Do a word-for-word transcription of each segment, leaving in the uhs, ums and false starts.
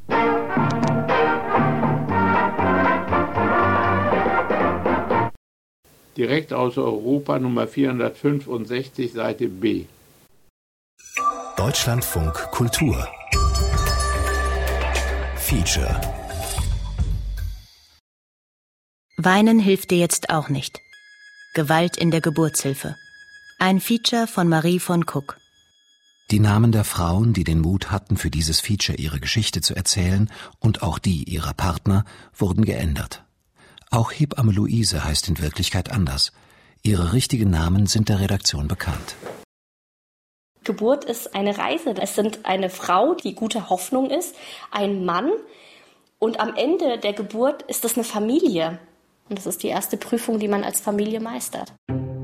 Direkt aus Europa, Nummer vierhundertfünfundsechzig, Seite B. Deutschlandfunk Kultur Feature. Weinen hilft dir jetzt auch nicht. Gewalt in der Geburtshilfe. Ein Feature von Marie von Kuck. Die Namen der Frauen, die den Mut hatten, für dieses Feature ihre Geschichte zu erzählen, und auch die ihrer Partner, wurden geändert. Auch Hebamme Luise heißt in Wirklichkeit anders. Ihre richtigen Namen sind der Redaktion bekannt. Geburt ist eine Reise. Es sind eine Frau, die gute Hoffnung ist, ein Mann, und am Ende der Geburt ist es eine Familie. Und das ist die erste Prüfung, die man als Familie meistert.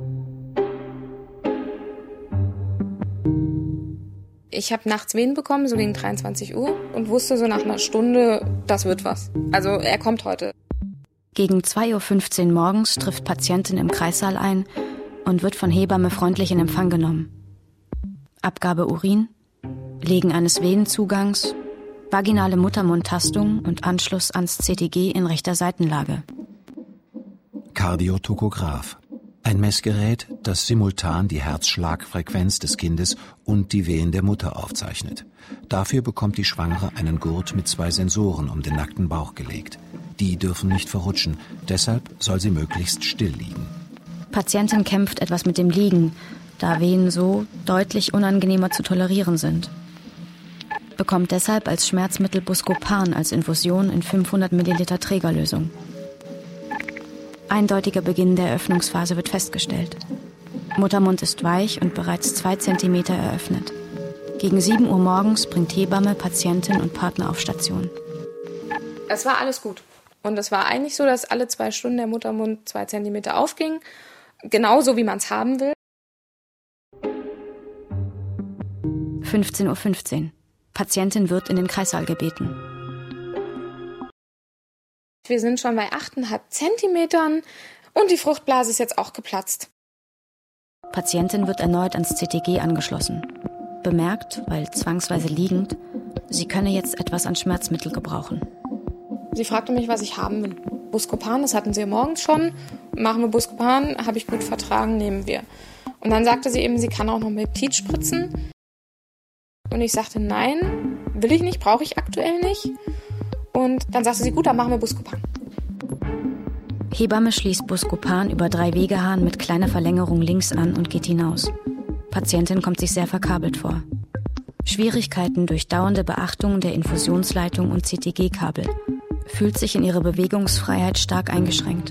Ich habe nachts Wehen bekommen, so gegen dreiundzwanzig Uhr, und wusste so nach einer Stunde, das wird was. Also er kommt heute. Gegen zwei Uhr fünfzehn morgens trifft Patientin im Kreissaal ein und wird von Hebamme freundlich in Empfang genommen. Abgabe Urin, Legen eines Venenzugangs, vaginale Muttermundtastung und Anschluss ans C T G in rechter Seitenlage. Kardiotokograph. Ein Messgerät, das simultan die Herzschlagfrequenz des Kindes und die Wehen der Mutter aufzeichnet. Dafür bekommt die Schwangere einen Gurt mit zwei Sensoren um den nackten Bauch gelegt. Die dürfen nicht verrutschen, deshalb soll sie möglichst still liegen. Patientin kämpft etwas mit dem Liegen, da Wehen so deutlich unangenehmer zu tolerieren sind. Bekommt deshalb als Schmerzmittel Buscopan als Infusion in fünfhundert Milliliter Trägerlösung. Eindeutiger Beginn der Eröffnungsphase wird festgestellt. Muttermund ist weich und bereits zwei Zentimeter eröffnet. Gegen sieben Uhr morgens bringt Hebamme Patientin und Partner auf Station. Es war alles gut. Und es war eigentlich so, dass alle zwei Stunden der Muttermund zwei Zentimeter aufging. Genauso, wie man es haben will. fünfzehn Uhr fünfzehn. Patientin wird in den Kreissaal gebeten. Wir sind schon bei acht Komma fünf Zentimetern und die Fruchtblase ist jetzt auch geplatzt. Patientin wird erneut ans C T G angeschlossen. Bemerkt, weil zwangsweise liegend, sie könne jetzt etwas an Schmerzmittel gebrauchen. Sie fragte mich, was ich haben will. Buscopan, das hatten sie morgens schon. Machen wir Buscopan, habe ich gut vertragen, nehmen wir. Und dann sagte sie eben, sie kann auch noch Peptid spritzen. Und ich sagte, nein, will ich nicht, brauche ich aktuell nicht. Und dann sagte sie, gut, dann machen wir Buscopan. Hebamme schließt Buscopan über drei Wegehahn mit kleiner Verlängerung links an und geht hinaus. Patientin kommt sich sehr verkabelt vor. Schwierigkeiten durch dauernde Beachtung der Infusionsleitung und C T G-Kabel. Fühlt sich in ihrer Bewegungsfreiheit stark eingeschränkt.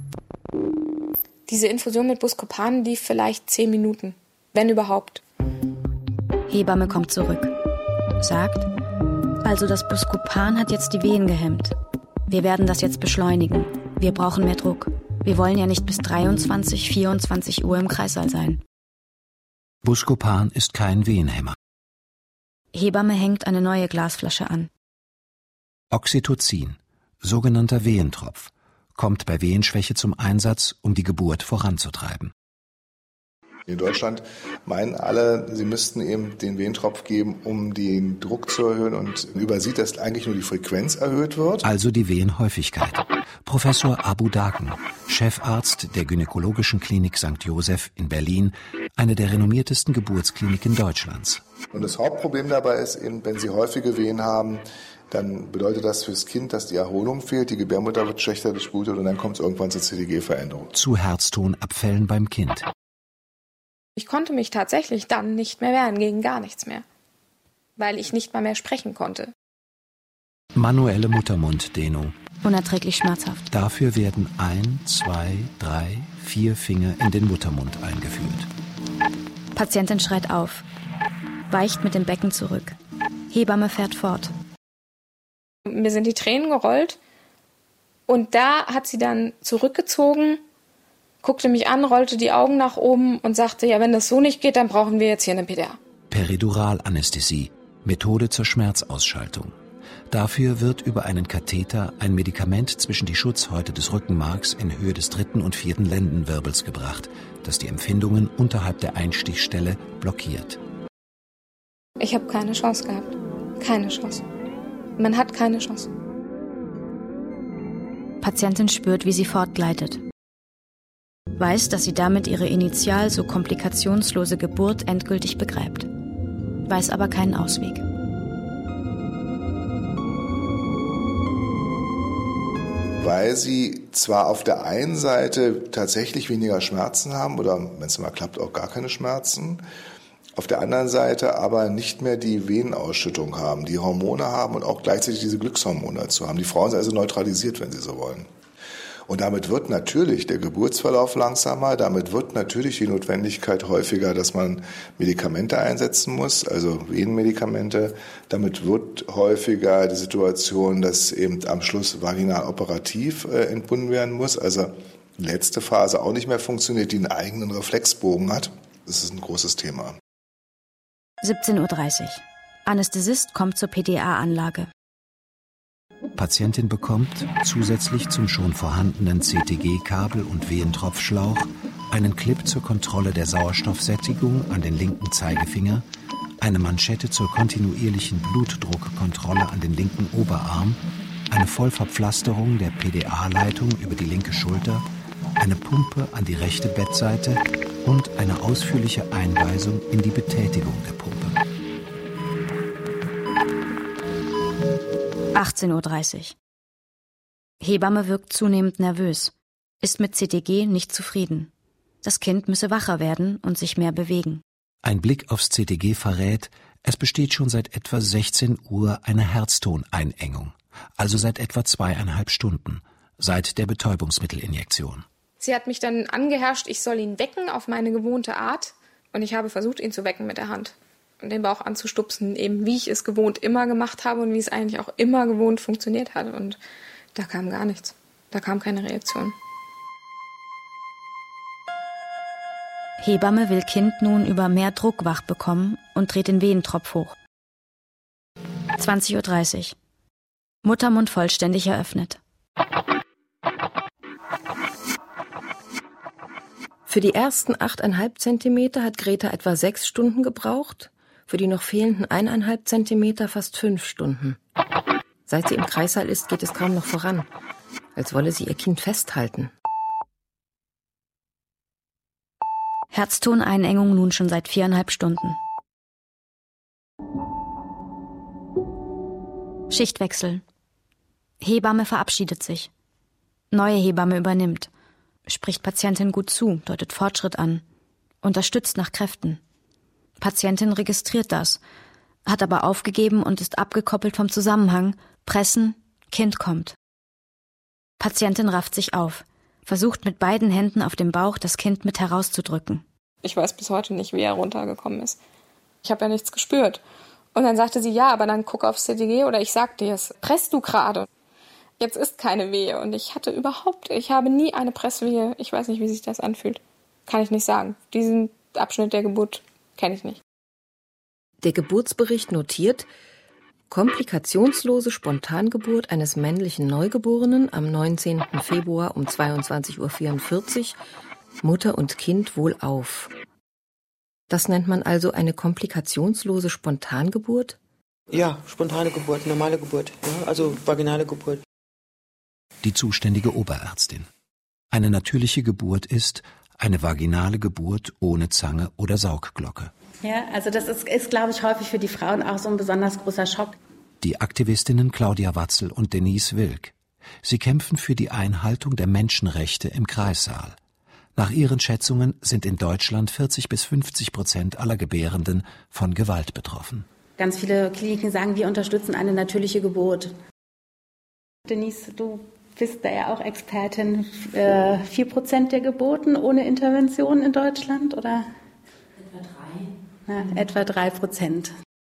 Diese Infusion mit Buscopan lief vielleicht zehn Minuten, wenn überhaupt. Hebamme kommt zurück. Sagt, also das Buscopan hat jetzt die Wehen gehemmt. Wir werden das jetzt beschleunigen. Wir brauchen mehr Druck. Wir wollen ja nicht bis dreiundzwanzig, vierundzwanzig Uhr im Kreissaal sein. Buscopan ist kein Wehenhemmer. Hebamme hängt eine neue Glasflasche an. Oxytocin, sogenannter Wehentropf, kommt bei Wehenschwäche zum Einsatz, um die Geburt voranzutreiben. In Deutschland meinen alle, sie müssten eben den Wehentropf geben, um den Druck zu erhöhen, und übersieht, dass eigentlich nur die Frequenz erhöht wird. Also die Wehenhäufigkeit. Professor Abu Daken, Chefarzt der Gynäkologischen Klinik Sankt Joseph in Berlin, eine der renommiertesten Geburtskliniken Deutschlands. Und das Hauptproblem dabei ist eben, wenn Sie häufige Wehen haben, dann bedeutet das fürs Kind, dass die Erholung fehlt, die Gebärmutter wird schlechter durchblutet und dann kommt es irgendwann zur C T G-Veränderung. Zu Herztonabfällen beim Kind. Ich konnte mich tatsächlich dann nicht mehr wehren, gegen gar nichts mehr, weil ich nicht mal mehr sprechen konnte. Manuelle Muttermunddehnung. Unerträglich schmerzhaft. Dafür werden ein, zwei, drei, vier Finger in den Muttermund eingeführt. Patientin schreit auf, weicht mit dem Becken zurück. Hebamme fährt fort. Mir sind die Tränen gerollt und da hat sie dann zurückgezogen, guckte mich an, rollte die Augen nach oben und sagte, ja, wenn das so nicht geht, dann brauchen wir jetzt hier eine P D A. Periduralanästhesie, Methode zur Schmerzausschaltung. Dafür wird über einen Katheter ein Medikament zwischen die Schutzhäute des Rückenmarks in Höhe des dritten und vierten Lendenwirbels gebracht, das die Empfindungen unterhalb der Einstichstelle blockiert. Ich habe keine Chance gehabt. Keine Chance. Man hat keine Chance. Patientin spürt, wie sie fortgleitet. Weiß, dass sie damit ihre initial so komplikationslose Geburt endgültig begräbt. Weiß aber keinen Ausweg. Weil sie zwar auf der einen Seite tatsächlich weniger Schmerzen haben oder, wenn es mal klappt, auch gar keine Schmerzen, auf der anderen Seite aber nicht mehr die Venenausschüttung haben, die Hormone haben und auch gleichzeitig diese Glückshormone dazu haben. Die Frauen sind also neutralisiert, wenn sie so wollen. Und damit wird natürlich der Geburtsverlauf langsamer, damit wird natürlich die Notwendigkeit häufiger, dass man Medikamente einsetzen muss, also Venenmedikamente. Damit wird häufiger die Situation, dass eben am Schluss vaginal operativ äh, entbunden werden muss, also die letzte Phase auch nicht mehr funktioniert, die einen eigenen Reflexbogen hat. Das ist ein großes Thema. siebzehn Uhr dreißig. Anästhesist kommt zur P D A-Anlage. Patientin bekommt zusätzlich zum schon vorhandenen C T G-Kabel und Wehentropfschlauch einen Clip zur Kontrolle der Sauerstoffsättigung an den linken Zeigefinger, eine Manschette zur kontinuierlichen Blutdruckkontrolle an den linken Oberarm, eine Vollverpflasterung der P D A-Leitung über die linke Schulter, eine Pumpe an die rechte Bettseite und eine ausführliche Einweisung in die Betätigung der Pumpe. achtzehn Uhr dreißig. Hebamme wirkt zunehmend nervös, ist mit C T G nicht zufrieden. Das Kind müsse wacher werden und sich mehr bewegen. Ein Blick aufs C T G verrät, es besteht schon seit etwa sechzehn Uhr eine Herztoneinengung, also seit etwa zweieinhalb Stunden, seit der Betäubungsmittelinjektion. Sie hat mich dann angeherrscht, ich soll ihn wecken auf meine gewohnte Art. Und ich habe versucht, ihn zu wecken mit der Hand. Und den Bauch anzustupsen, eben wie ich es gewohnt immer gemacht habe und wie es eigentlich auch immer gewohnt funktioniert hat. Und da kam gar nichts. Da kam keine Reaktion. Hebamme will Kind nun über mehr Druck wach bekommen und dreht den Wehentropf hoch. zwanzig Uhr dreißig. Muttermund vollständig eröffnet. Für die ersten achteinhalb Zentimeter hat Greta etwa sechs Stunden gebraucht, für die noch fehlenden eineinhalb Zentimeter fast fünf Stunden. Seit sie im Kreissaal ist, geht es kaum noch voran, als wolle sie ihr Kind festhalten. Herztoneinengung nun schon seit viereinhalb Stunden. Schichtwechsel. Hebamme verabschiedet sich. Neue Hebamme übernimmt. Spricht Patientin gut zu, deutet Fortschritt an. Unterstützt nach Kräften. Patientin registriert das, hat aber aufgegeben und ist abgekoppelt vom Zusammenhang. Pressen, Kind kommt. Patientin rafft sich auf, versucht mit beiden Händen auf dem Bauch das Kind mit herauszudrücken. Ich weiß bis heute nicht, wie er runtergekommen ist. Ich habe ja nichts gespürt. Und dann sagte sie, ja, aber dann guck aufs C T G oder ich sag dir es. Presst du gerade? Jetzt ist keine Wehe und ich hatte überhaupt, ich habe nie eine Presswehe. Ich weiß nicht, wie sich das anfühlt. Kann ich nicht sagen. Diesen Abschnitt der Geburt kenne ich nicht. Der Geburtsbericht notiert: komplikationslose Spontangeburt eines männlichen Neugeborenen am neunzehnten Februar um zweiundzwanzig Uhr vierundvierzig, Mutter und Kind wohlauf. Das nennt man also eine komplikationslose Spontangeburt? Ja, spontane Geburt, normale Geburt, ja, also vaginale Geburt. Die zuständige Oberärztin. Eine natürliche Geburt ist eine vaginale Geburt ohne Zange oder Saugglocke. Ja, also das ist, ist, glaube ich, häufig für die Frauen auch so ein besonders großer Schock. Die Aktivistinnen Claudia Watzel und Denise Wilk. Sie kämpfen für die Einhaltung der Menschenrechte im Kreissaal. Nach ihren Schätzungen sind in Deutschland vierzig bis fünfzig Prozent aller Gebärenden von Gewalt betroffen. Ganz viele Kliniken sagen, wir unterstützen eine natürliche Geburt. Denise, du bist da ja auch Expertin. Äh, vier Prozent der Geburten ohne Intervention in Deutschland, oder? Etwa drei. Ja, etwa drei Prozent.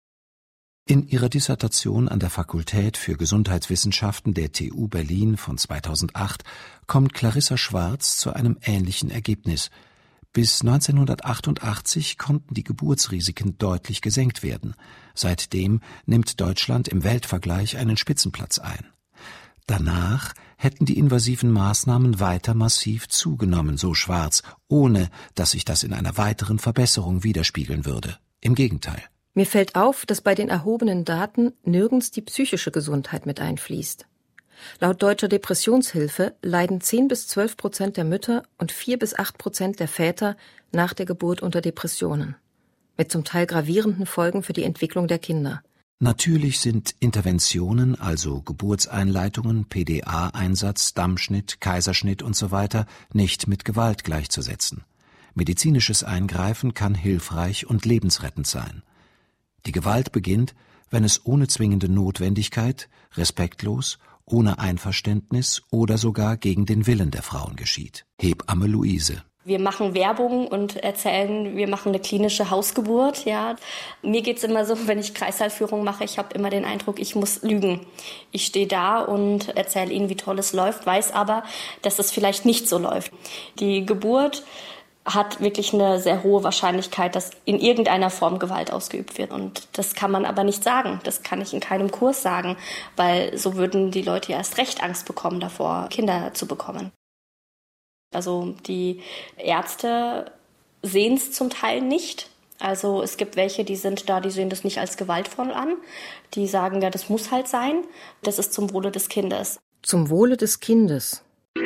In ihrer Dissertation an der Fakultät für Gesundheitswissenschaften der T U Berlin von zweitausendacht kommt Clarissa Schwarz zu einem ähnlichen Ergebnis. Bis neunzehnhundertachtundachtzig konnten die Geburtsrisiken deutlich gesenkt werden. Seitdem nimmt Deutschland im Weltvergleich einen Spitzenplatz ein. Danach hätten die invasiven Maßnahmen weiter massiv zugenommen, so Schwarz, ohne dass sich das in einer weiteren Verbesserung widerspiegeln würde. Im Gegenteil. Mir fällt auf, dass bei den erhobenen Daten nirgends die psychische Gesundheit mit einfließt. Laut Deutscher Depressionshilfe leiden zehn bis zwölf Prozent der Mütter und vier bis acht Prozent der Väter nach der Geburt unter Depressionen. Mit zum Teil gravierenden Folgen für die Entwicklung der Kinder. Natürlich sind Interventionen, also Geburtseinleitungen, P D A-Einsatz, Dammschnitt, Kaiserschnitt usw. nicht mit Gewalt gleichzusetzen. Medizinisches Eingreifen kann hilfreich und lebensrettend sein. Die Gewalt beginnt, wenn es ohne zwingende Notwendigkeit, respektlos, ohne Einverständnis oder sogar gegen den Willen der Frauen geschieht. Hebamme Luise. Wir machen Werbung und erzählen, wir machen eine klinische Hausgeburt. Ja, mir geht's immer so, wenn ich Kreissaalführung mache, ich habe immer den Eindruck, ich muss lügen. Ich stehe da und erzähle ihnen, wie toll es läuft, weiß aber, dass es vielleicht nicht so läuft. Die Geburt hat wirklich eine sehr hohe Wahrscheinlichkeit, dass in irgendeiner Form Gewalt ausgeübt wird. Und das kann man aber nicht sagen. Das kann ich in keinem Kurs sagen, weil so würden die Leute ja erst recht Angst bekommen davor, Kinder zu bekommen. Also die Ärzte sehen es zum Teil nicht. Also es gibt welche, die sind da, die sehen das nicht als gewaltvoll an. Die sagen, ja, das muss halt sein. Das ist zum Wohle des Kindes. Zum Wohle des Kindes.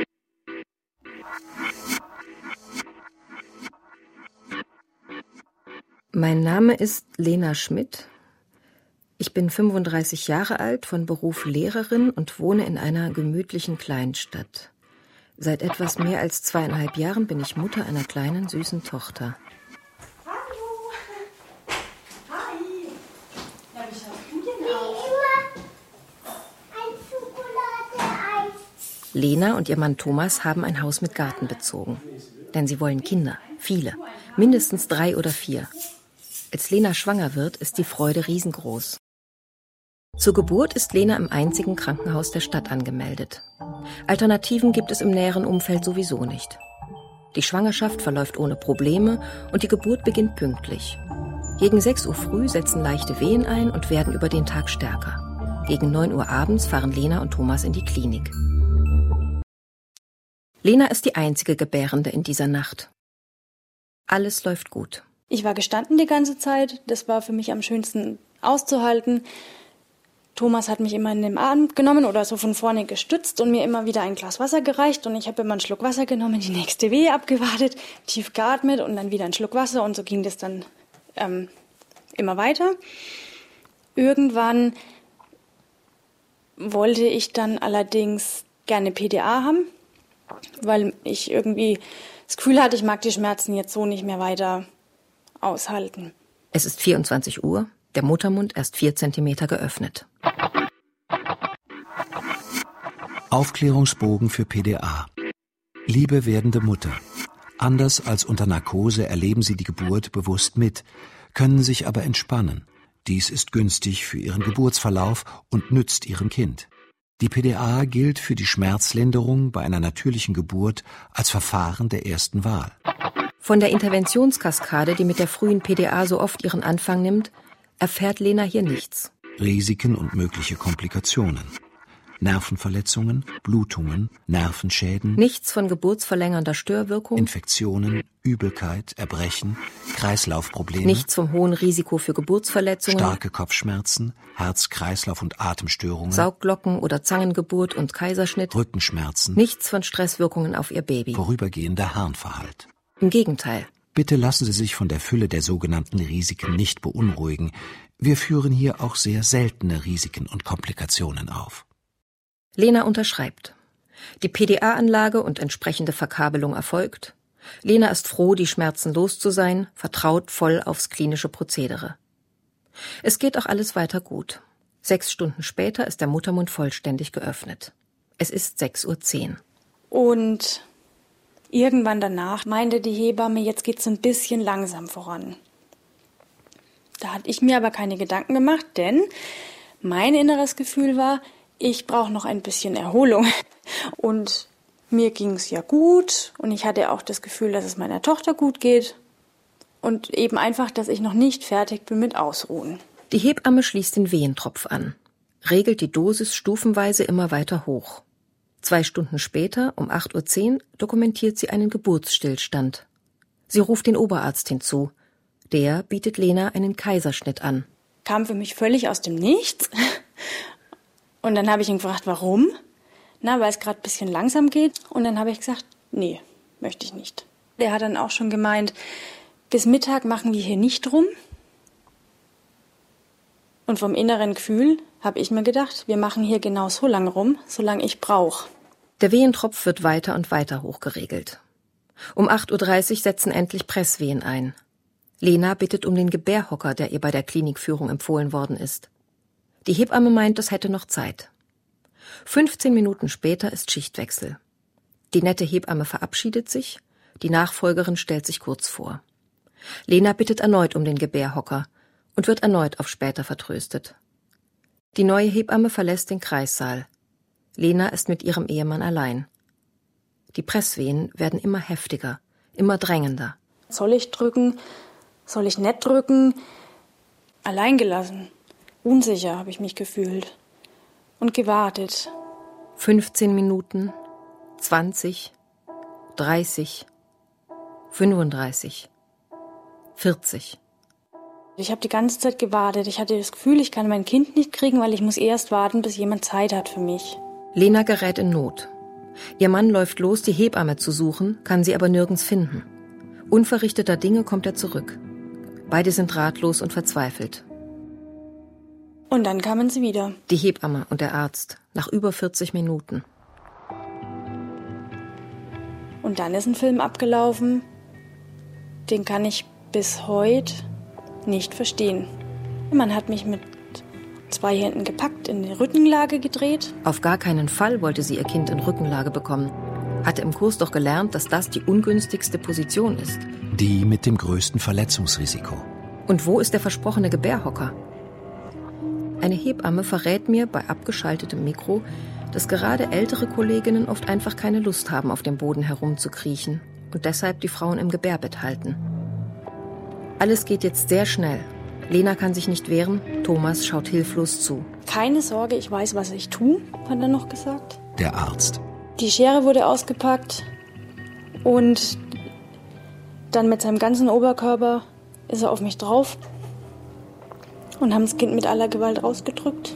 Mein Name ist Lena Schmidt. Ich bin fünfunddreißig Jahre alt, von Beruf Lehrerin und wohne in einer gemütlichen Kleinstadt. Seit etwas mehr als zweieinhalb Jahren bin ich Mutter einer kleinen, süßen Tochter. Hallo. Hi. Ja, wie schaust du denn aus? Ein Schokoladeeis. Lena und ihr Mann Thomas haben ein Haus mit Garten bezogen. Denn sie wollen Kinder, viele, mindestens drei oder vier. Als Lena schwanger wird, ist die Freude riesengroß. Zur Geburt ist Lena im einzigen Krankenhaus der Stadt angemeldet. Alternativen gibt es im näheren Umfeld sowieso nicht. Die Schwangerschaft verläuft ohne Probleme und die Geburt beginnt pünktlich. Gegen sechs Uhr früh setzen leichte Wehen ein und werden über den Tag stärker. Gegen neun Uhr abends fahren Lena und Thomas in die Klinik. Lena ist die einzige Gebärende in dieser Nacht. Alles läuft gut. Ich war gestanden die ganze Zeit. Das war für mich am schönsten auszuhalten. Thomas hat mich immer in den Arm genommen oder so von vorne gestützt und mir immer wieder ein Glas Wasser gereicht. Und ich habe immer einen Schluck Wasser genommen, die nächste Wehe abgewartet, tief geatmet und dann wieder einen Schluck Wasser. Und so ging das dann ähm, immer weiter. Irgendwann wollte ich dann allerdings gerne P D A haben, weil ich irgendwie das Gefühl hatte, ich mag die Schmerzen jetzt so nicht mehr weiter aushalten. Es ist vierundzwanzig Uhr, der Muttermund erst vier Zentimeter geöffnet. Aufklärungsbogen für P D A. Liebe werdende Mutter, anders als unter Narkose erleben Sie die Geburt bewusst mit, können sich aber entspannen. Dies ist günstig für Ihren Geburtsverlauf und nützt Ihrem Kind. Die P D A gilt für die Schmerzlinderung bei einer natürlichen Geburt als Verfahren der ersten Wahl. Von der Interventionskaskade, die mit der frühen P D A so oft ihren Anfang nimmt, erfährt Lena hier nichts. Risiken und mögliche Komplikationen. Nervenverletzungen, Blutungen, Nervenschäden. Nichts von geburtsverlängernder Störwirkung. Infektionen, Übelkeit, Erbrechen, Kreislaufprobleme. Nichts vom hohen Risiko für Geburtsverletzungen. Starke Kopfschmerzen, Herz-, Kreislauf- und Atemstörungen. Sauglocken oder Zangengeburt und Kaiserschnitt. Rückenschmerzen. Nichts von Stresswirkungen auf ihr Baby. Vorübergehender Harnverhalt. Im Gegenteil. Bitte lassen Sie sich von der Fülle der sogenannten Risiken nicht beunruhigen. Wir führen hier auch sehr seltene Risiken und Komplikationen auf. Lena unterschreibt. Die P D A-Anlage und entsprechende Verkabelung erfolgt. Lena ist froh, die Schmerzen los zu sein, vertraut voll aufs klinische Prozedere. Es geht auch alles weiter gut. Sechs Stunden später ist der Muttermund vollständig geöffnet. Es ist sechs Uhr zehn. Und irgendwann danach meinte die Hebamme, jetzt geht's ein bisschen langsam voran. Da hatte ich mir aber keine Gedanken gemacht, denn mein inneres Gefühl war, ich brauche noch ein bisschen Erholung. Und mir ging's ja gut und ich hatte auch das Gefühl, dass es meiner Tochter gut geht und eben einfach, dass ich noch nicht fertig bin mit Ausruhen. Die Hebamme schließt den Wehentropf an, regelt die Dosis stufenweise immer weiter hoch. Zwei Stunden später, um acht Uhr zehn, dokumentiert sie einen Geburtsstillstand. Sie ruft den Oberarzt hinzu. Der bietet Lena einen Kaiserschnitt an. Kam für mich völlig aus dem Nichts. Und dann habe ich ihn gefragt, warum? Na, weil es gerade ein bisschen langsam geht. Und dann habe ich gesagt, nee, möchte ich nicht. Der hat dann auch schon gemeint, bis Mittag machen wir hier nicht rum. Und vom inneren Gefühl habe ich mir gedacht, wir machen hier genau so lange rum, solange ich brauche. Der Wehentropf wird weiter und weiter hochgeregelt. Um acht Uhr dreißig setzen endlich Presswehen ein. Lena bittet um den Gebärhocker, der ihr bei der Klinikführung empfohlen worden ist. Die Hebamme meint, das hätte noch Zeit. fünfzehn Minuten später ist Schichtwechsel. Die nette Hebamme verabschiedet sich, die Nachfolgerin stellt sich kurz vor. Lena bittet erneut um den Gebärhocker und wird erneut auf später vertröstet. Die neue Hebamme verlässt den Kreissaal. Lena ist mit ihrem Ehemann allein. Die Presswehen werden immer heftiger, immer drängender. Soll ich drücken? Soll ich nicht drücken? Alleingelassen. Unsicher habe ich mich gefühlt. Und gewartet. fünfzehn Minuten, zwanzig, dreißig, fünfunddreißig, vierzig. Ich habe die ganze Zeit gewartet. Ich hatte das Gefühl, ich kann mein Kind nicht kriegen, weil ich muss erst warten, bis jemand Zeit hat für mich. Lena gerät in Not. Ihr Mann läuft los, die Hebamme zu suchen, kann sie aber nirgends finden. Unverrichteter Dinge kommt er zurück. Beide sind ratlos und verzweifelt. Und dann kamen sie wieder. Die Hebamme und der Arzt, nach über vierzig Minuten. Und dann ist ein Film abgelaufen, den kann ich bis heute nicht verstehen. Man hat mich mit zwei Händen gepackt, in die Rückenlage gedreht. Auf gar keinen Fall wollte sie ihr Kind in Rückenlage bekommen. Hatte im Kurs doch gelernt, dass das die ungünstigste Position ist. Die mit dem größten Verletzungsrisiko. Und wo ist der versprochene Gebärhocker? Eine Hebamme verrät mir bei abgeschaltetem Mikro, dass gerade ältere Kolleginnen oft einfach keine Lust haben, auf dem Boden herumzukriechen und deshalb die Frauen im Gebärbett halten. Alles geht jetzt sehr schnell. Lena kann sich nicht wehren, Thomas schaut hilflos zu. Keine Sorge, ich weiß, was ich tue, hat er noch gesagt. Der Arzt. Die Schere wurde ausgepackt und dann mit seinem ganzen Oberkörper ist er auf mich drauf und haben das Kind mit aller Gewalt rausgedrückt.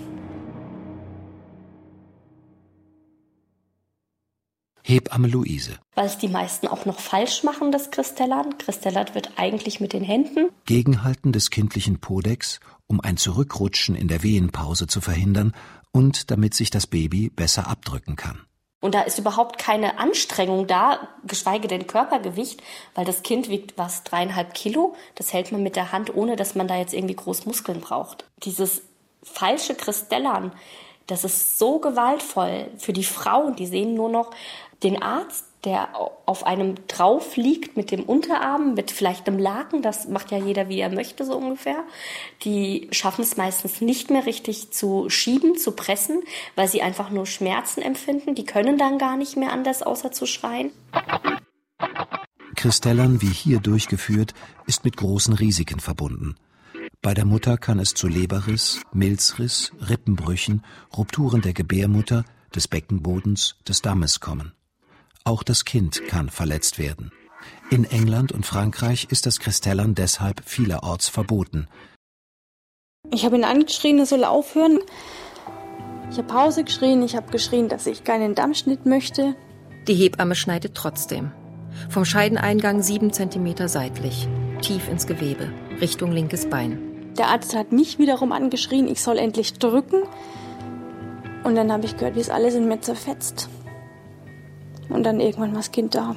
Hebamme Luise. Weil es die meisten auch noch falsch machen, das Kristellern. Kristellert wird eigentlich mit den Händen. Gegenhalten des kindlichen Podex, um ein Zurückrutschen in der Wehenpause zu verhindern und damit sich das Baby besser abdrücken kann. Und da ist überhaupt keine Anstrengung da, geschweige denn Körpergewicht, weil das Kind wiegt was, dreieinhalb Kilo. Das hält man mit der Hand, ohne dass man da jetzt irgendwie groß Muskeln braucht. Dieses falsche Kristellern, das ist so gewaltvoll für die Frauen. Die sehen nur noch den Arzt, der auf einem drauf liegt mit dem Unterarm, mit vielleicht einem Laken. Das macht ja jeder, wie er möchte, so ungefähr. Die schaffen es meistens nicht mehr richtig zu schieben, zu pressen, weil sie einfach nur Schmerzen empfinden. Die können dann gar nicht mehr anders, außer zu schreien. Kristellern, wie hier durchgeführt, ist mit großen Risiken verbunden. Bei der Mutter kann es zu Leberriss, Milzriss, Rippenbrüchen, Rupturen der Gebärmutter, des Beckenbodens, des Dammes kommen. Auch das Kind kann verletzt werden. In England und Frankreich ist das Kristellern deshalb vielerorts verboten. Ich habe ihn angeschrien, er soll aufhören. Ich habe Pause geschrien, ich habe geschrien, dass ich keinen Dammschnitt möchte. Die Hebamme schneidet trotzdem. Vom Scheideneingang sieben Zentimeter seitlich, tief ins Gewebe, Richtung linkes Bein. Der Arzt hat mich wiederum angeschrien, ich soll endlich drücken. Und dann habe ich gehört, wie es alles in mir zerfetzt. Und dann irgendwann war das Kind da.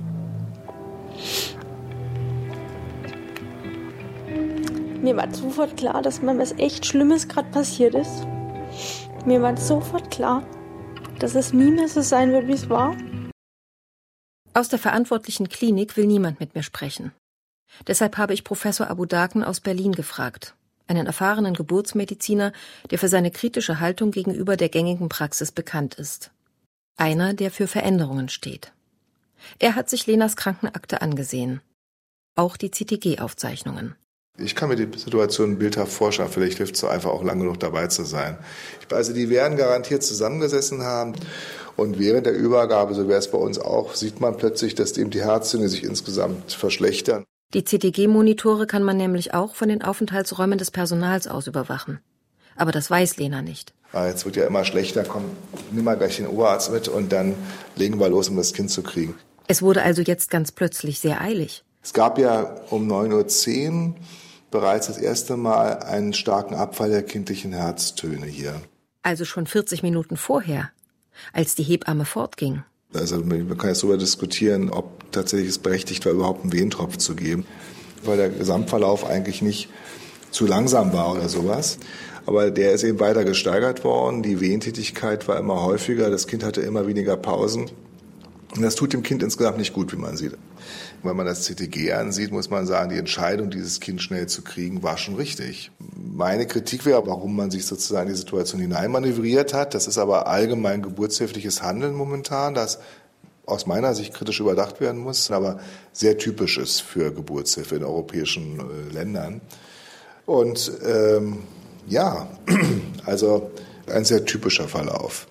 Mir war sofort klar, dass mir was echt Schlimmes gerade passiert ist. Mir war sofort klar, dass es nie mehr so sein wird, wie es war. Aus der verantwortlichen Klinik will niemand mit mir sprechen. Deshalb habe ich Professor Abu Daken aus Berlin gefragt, einen erfahrenen Geburtsmediziner, der für seine kritische Haltung gegenüber der gängigen Praxis bekannt ist. Einer, der für Veränderungen steht. Er hat sich Lenas Krankenakte angesehen. Auch die C T G-Aufzeichnungen. Ich kann mir die Situation bildhaft vorstellen, vielleicht hilft es so einfach auch lang genug dabei zu sein. Also die werden garantiert zusammengesessen haben und während der Übergabe, so wäre es bei uns auch, sieht man plötzlich, dass eben die Herztöne sich insgesamt verschlechtern. Die C T G-Monitore kann man nämlich auch von den Aufenthaltsräumen des Personals aus überwachen. Aber das weiß Lena nicht. Jetzt wird ja immer schlechter, komm, nimm mal gleich den Oberarzt mit und dann legen wir los, um das Kind zu kriegen. Es wurde also jetzt ganz plötzlich sehr eilig. Es gab ja um neun Uhr zehn bereits das erste Mal einen starken Abfall der kindlichen Herztöne hier. Also schon vierzig Minuten vorher, als die Hebamme fortging. Also man kann jetzt darüber diskutieren, ob tatsächlich es berechtigt war, überhaupt einen Wehentropf zu geben, weil der Gesamtverlauf eigentlich nicht zu langsam war oder sowas. Aber der ist eben weiter gesteigert worden. Die Wehentätigkeit war immer häufiger. Das Kind hatte immer weniger Pausen. Und das tut dem Kind insgesamt nicht gut, wie man sieht. Wenn man das C T G ansieht, muss man sagen, die Entscheidung, dieses Kind schnell zu kriegen, war schon richtig. Meine Kritik wäre, warum man sich sozusagen in die Situation hineinmanövriert hat. Das ist aber allgemein geburtshilfliches Handeln momentan, das aus meiner Sicht kritisch überdacht werden muss, aber sehr typisch ist für Geburtshilfe in europäischen äh, Ländern. Und ähm, ja, also ein sehr typischer Verlauf.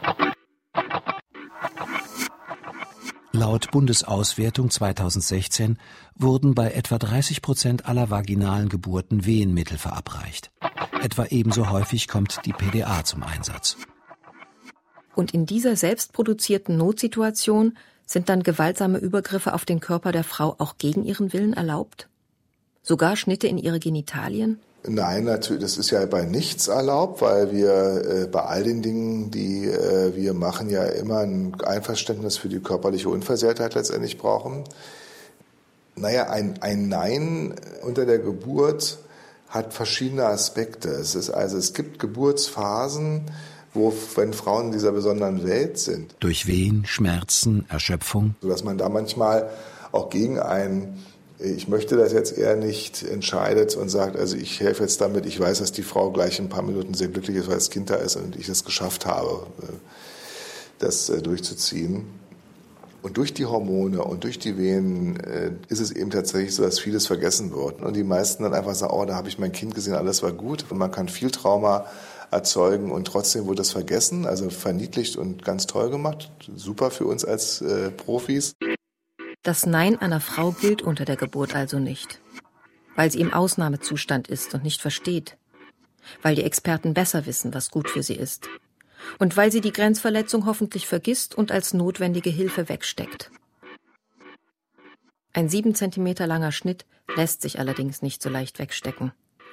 Laut Bundesauswertung zweitausendsechzehn wurden bei etwa dreißig Prozent aller vaginalen Geburten Wehenmittel verabreicht. Etwa ebenso häufig kommt die P D A zum Einsatz. Und in dieser selbstproduzierten Notsituation sind dann gewaltsame Übergriffe auf den Körper der Frau auch gegen ihren Willen erlaubt? Sogar Schnitte in ihre Genitalien? Nein, natürlich, das ist ja bei nichts erlaubt, weil wir äh, bei all den Dingen, die äh, wir machen, ja immer ein Einverständnis für die körperliche Unversehrtheit letztendlich brauchen. Naja, ein, ein Nein unter der Geburt hat verschiedene Aspekte. Es ist also, es gibt Geburtsphasen, wo, wenn Frauen in dieser besonderen Welt sind. Durch Wehen, Schmerzen, Erschöpfung. Sodass man da manchmal auch gegen ein Ich möchte das jetzt eher nicht entscheidet und sagt, also ich helfe jetzt damit, ich weiß, dass die Frau gleich in ein paar Minuten sehr glücklich ist, weil das Kind da ist und ich es geschafft habe, das durchzuziehen. Und durch die Hormone und durch die Wehen ist es eben tatsächlich so, dass vieles vergessen wird. Und die meisten dann einfach sagen, oh, da habe ich mein Kind gesehen, alles war gut. Und man kann viel Trauma erzeugen und trotzdem wurde das vergessen, also verniedlicht und ganz toll gemacht. Super für uns als äh, Profis. Das Nein einer Frau gilt unter der Geburt also nicht, weil sie im Ausnahmezustand ist und nicht versteht, weil die Experten besser wissen, was gut für sie ist und weil sie die Grenzverletzung hoffentlich vergisst und als notwendige Hilfe wegsteckt. Ein sieben Zentimeter langer Schnitt lässt sich allerdings nicht so leicht wegstecken.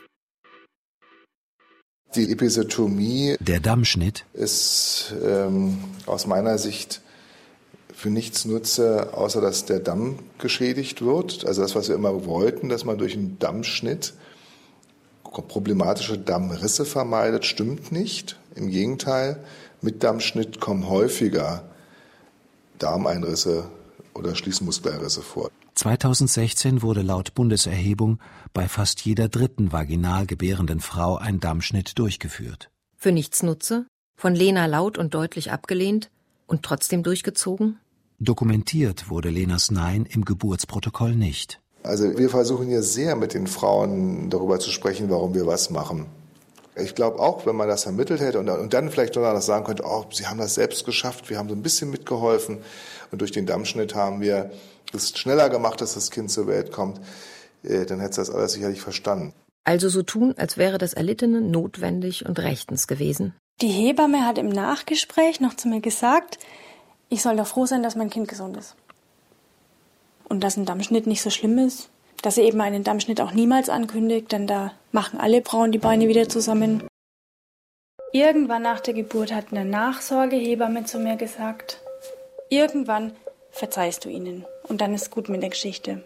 Die Episiotomie, der Dammschnitt, ist ähm, aus meiner Sicht für nichts nutze, außer dass der Damm geschädigt wird. Also das, was wir immer wollten, dass man durch einen Dammschnitt problematische Dammrisse vermeidet, stimmt nicht. Im Gegenteil, mit Dammschnitt kommen häufiger Darmeinrisse oder Schließmuskelerrisse vor. zweitausendsechzehn wurde laut Bundeserhebung bei fast jeder dritten vaginal gebärenden Frau ein Dammschnitt durchgeführt. Für nichts nutze, von Lena laut und deutlich abgelehnt und trotzdem durchgezogen? Dokumentiert wurde Lenas Nein im Geburtsprotokoll nicht. Also wir versuchen hier sehr mit den Frauen darüber zu sprechen, warum wir was machen. Ich glaube auch, wenn man das ermittelt hätte und, und dann vielleicht noch sagen könnte, oh, sie haben das selbst geschafft, wir haben so ein bisschen mitgeholfen und durch den Dammschnitt haben wir es schneller gemacht, dass das Kind zur Welt kommt, äh, dann hätte das alles sicherlich verstanden. Also so tun, als wäre das Erlittene notwendig und rechtens gewesen. Die Hebamme hat im Nachgespräch noch zu mir gesagt, ich soll doch froh sein, dass mein Kind gesund ist. Und dass ein Dammschnitt nicht so schlimm ist. Dass sie eben einen Dammschnitt auch niemals ankündigt, denn da machen alle Frauen die Beine wieder zusammen. Irgendwann nach der Geburt hat eine Nachsorgehebamme zu mir gesagt, irgendwann verzeihst du ihnen und dann ist gut mit der Geschichte.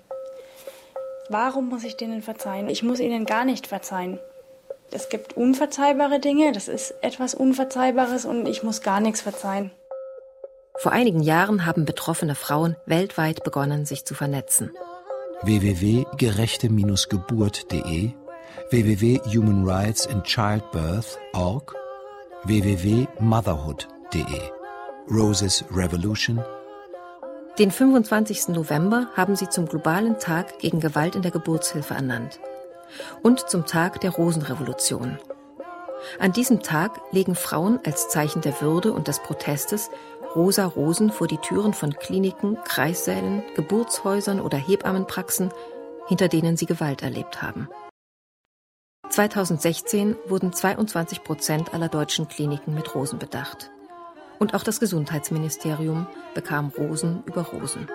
Warum muss ich denen verzeihen? Ich muss ihnen gar nicht verzeihen. Es gibt unverzeihbare Dinge, das ist etwas Unverzeihbares und ich muss gar nichts verzeihen. Vor einigen Jahren haben betroffene Frauen weltweit begonnen, sich zu vernetzen. w w w punkt gerechte Geburt punkt de, w w w punkt human rights in childbirth punkt org, w w w punkt motherhood punkt de. Roses Revolution. Den fünfundzwanzigsten November haben sie zum globalen Tag gegen Gewalt in der Geburtshilfe ernannt und zum Tag der Rosenrevolution. An diesem Tag legen Frauen als Zeichen der Würde und des Protestes rosa Rosen vor die Türen von Kliniken, Kreissälen, Geburtshäusern oder Hebammenpraxen, hinter denen sie Gewalt erlebt haben. zweitausendsechzehn wurden zweiundzwanzig Prozent aller deutschen Kliniken mit Rosen bedacht. Und auch das Gesundheitsministerium bekam Rosen über Rosen.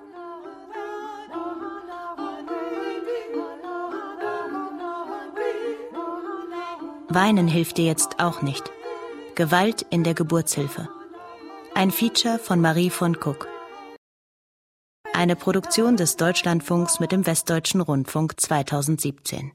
Weinen hilft dir jetzt auch nicht. Gewalt in der Geburtshilfe. Ein Feature von Marie von Kuck. Eine Produktion des Deutschlandfunks mit dem Westdeutschen Rundfunk zweitausendsiebzehn.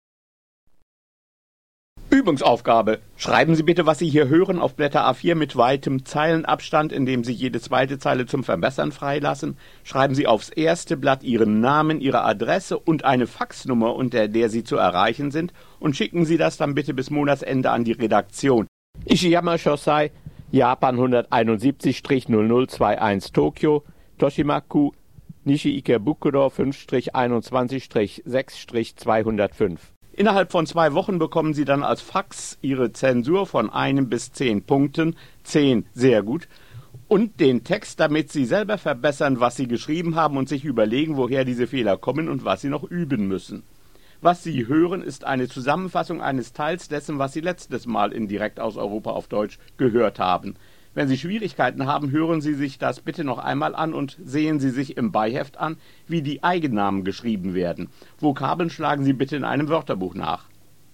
Übungsaufgabe. Schreiben Sie bitte, was Sie hier hören, auf Blätter A vier mit weitem Zeilenabstand, indem Sie jede zweite Zeile zum Verbessern freilassen. Schreiben Sie aufs erste Blatt Ihren Namen, Ihre Adresse und eine Faxnummer, unter der Sie zu erreichen sind, und schicken Sie das dann bitte bis Monatsende an die Redaktion. Ishiyama Shosai, Japan hunderteinundsiebzig null null einundzwanzig Tokio, Toshimaku, Nishi Ikebukuro fünf einundzwanzig sechs zweihundertfünf. Innerhalb von zwei Wochen bekommen Sie dann als Fax Ihre Zensur von einem bis zehn Punkten, zehn sehr gut, und den Text, damit Sie selber verbessern, was Sie geschrieben haben und sich überlegen, woher diese Fehler kommen und was Sie noch üben müssen. Was Sie hören, ist eine Zusammenfassung eines Teils dessen, was Sie letztes Mal in Direkt aus Europa auf Deutsch gehört haben. Wenn Sie Schwierigkeiten haben, hören Sie sich das bitte noch einmal an und sehen Sie sich im Beiheft an, wie die Eigennamen geschrieben werden. Vokabeln schlagen Sie bitte in einem Wörterbuch nach.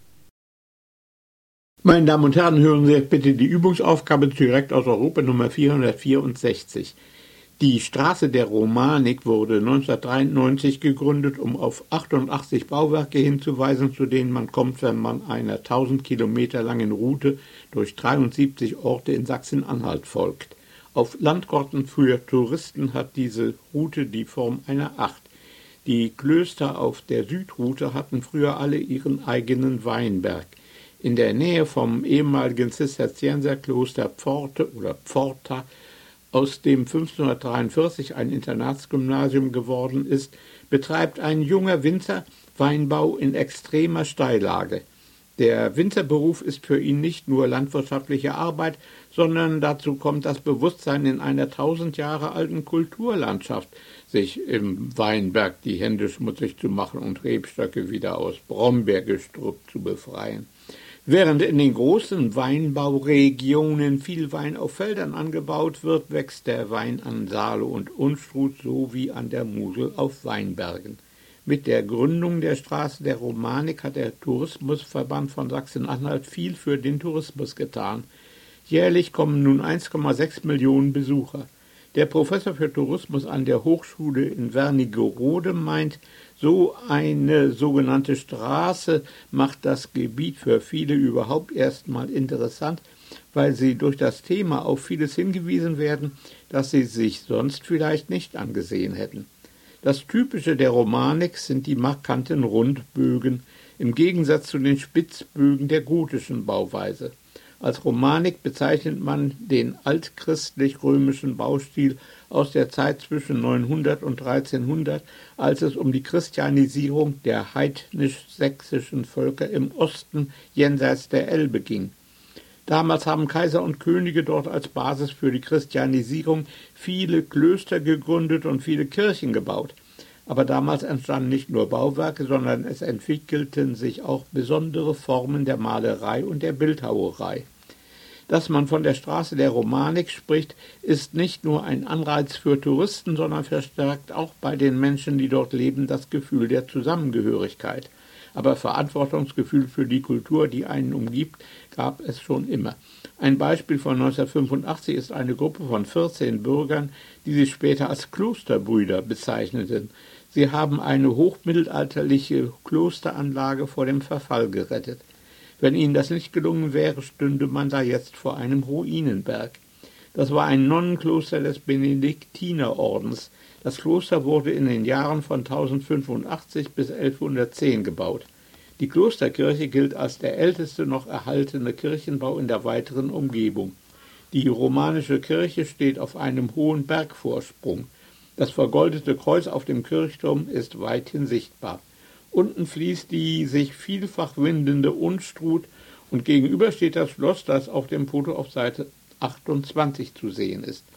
Meine Damen und Herren, hören Sie jetzt bitte die Übungsaufgabe Direkt aus Europa Nummer vierhundertvierundsechzig. Die Straße der Romanik wurde neunzehnhundertdreiundneunzig gegründet, um auf achtundachtzig Bauwerke hinzuweisen, zu denen man kommt, wenn man einer tausend Kilometer langen Route durch dreiundsiebzig Orte in Sachsen-Anhalt folgt. Auf Landkarten für Touristen hat diese Route die Form einer Acht. Die Klöster auf der Südroute hatten früher alle ihren eigenen Weinberg. In der Nähe vom ehemaligen Zisterzienserkloster Pforte oder Pforta, aus dem fünfzehnhundertdreiundvierzig ein Internatsgymnasium geworden ist, betreibt ein junger Winzer Weinbau in extremer Steillage. Der Winzerberuf ist für ihn nicht nur landwirtschaftliche Arbeit, sondern dazu kommt das Bewusstsein, in einer tausend Jahre alten Kulturlandschaft sich im Weinberg die Hände schmutzig zu machen und Rebstöcke wieder aus Brombeergestrüpp zu befreien. Während in den großen Weinbauregionen viel Wein auf Feldern angebaut wird, wächst der Wein an Saale und Unstrut sowie an der Mosel auf Weinbergen. Mit der Gründung der Straße der Romanik hat der Tourismusverband von Sachsen-Anhalt viel für den Tourismus getan. Jährlich kommen nun eins Komma sechs Millionen Besucher. Der Professor für Tourismus an der Hochschule in Wernigerode meint, so eine sogenannte Straße macht das Gebiet für viele überhaupt erstmal interessant, weil sie durch das Thema auf vieles hingewiesen werden, das sie sich sonst vielleicht nicht angesehen hätten. Das Typische der Romanik sind die markanten Rundbögen, im Gegensatz zu den Spitzbögen der gotischen Bauweise. Als Romanik bezeichnet man den altchristlich-römischen Baustil aus der Zeit zwischen neunhundert und dreizehnhundert, als es um die Christianisierung der heidnisch-sächsischen Völker im Osten jenseits der Elbe ging. Damals haben Kaiser und Könige dort als Basis für die Christianisierung viele Klöster gegründet und viele Kirchen gebaut. Aber damals entstanden nicht nur Bauwerke, sondern es entwickelten sich auch besondere Formen der Malerei und der Bildhauerei. Dass man von der Straße der Romanik spricht, ist nicht nur ein Anreiz für Touristen, sondern verstärkt auch bei den Menschen, die dort leben, das Gefühl der Zusammengehörigkeit. Aber Verantwortungsgefühl für die Kultur, die einen umgibt, gab es schon immer. Ein Beispiel von neunzehnhundertfünfundachtzig ist eine Gruppe von vierzehn Bürgern, die sich später als Klosterbrüder bezeichneten. Sie haben eine hochmittelalterliche Klosteranlage vor dem Verfall gerettet. Wenn ihnen das nicht gelungen wäre, stünde man da jetzt vor einem Ruinenberg. Das war ein Nonnenkloster des Benediktinerordens. Das Kloster wurde in den Jahren von tausendfünfundachtzig bis elfhundertzehn gebaut. Die Klosterkirche gilt als der älteste noch erhaltene Kirchenbau in der weiteren Umgebung. Die romanische Kirche steht auf einem hohen Bergvorsprung. Das vergoldete Kreuz auf dem Kirchturm ist weithin sichtbar. Unten fließt die sich vielfach windende Unstrut und gegenüber steht das Schloss, das auf dem Foto auf Seite achtundzwanzig zu sehen ist.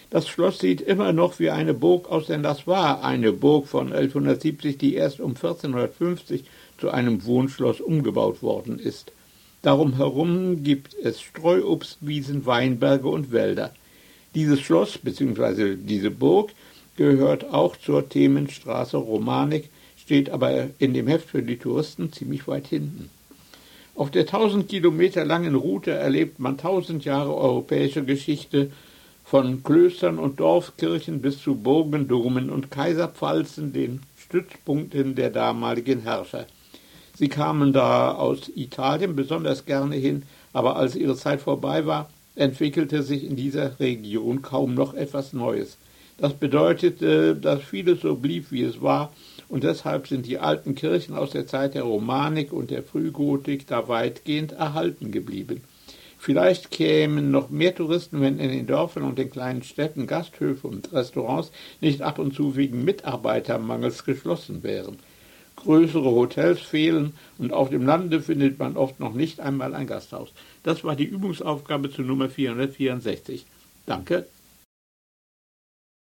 Das Schloss sieht immer noch wie eine Burg aus, denn das war eine Burg von elfhundertsiebzig, die erst um vierzehnhundertfünfzig zu einem Wohnschloss umgebaut worden ist. Darum herum gibt es Streuobstwiesen, Weinberge und Wälder. Dieses Schloss bzw. diese Burg gehört auch zur Themenstraße Romanik, steht aber in dem Heft für die Touristen ziemlich weit hinten. Auf der tausend Kilometer langen Route erlebt man tausend Jahre europäische Geschichte, von Klöstern und Dorfkirchen bis zu Burgen, Domen und Kaiserpfalzen, den Stützpunkten der damaligen Herrscher. Sie kamen da aus Italien besonders gerne hin, aber als ihre Zeit vorbei war, entwickelte sich in dieser Region kaum noch etwas Neues. Das bedeutete, dass vieles so blieb, wie es war, und deshalb sind die alten Kirchen aus der Zeit der Romanik und der Frühgotik da weitgehend erhalten geblieben. Vielleicht kämen noch mehr Touristen, wenn in den Dörfern und den kleinen Städten Gasthöfe und Restaurants nicht ab und zu wegen Mitarbeitermangels geschlossen wären. Größere Hotels fehlen und auf dem Lande findet man oft noch nicht einmal ein Gasthaus. Das war die Übungsaufgabe zu Nummer vierhundertvierundsechzig. Danke.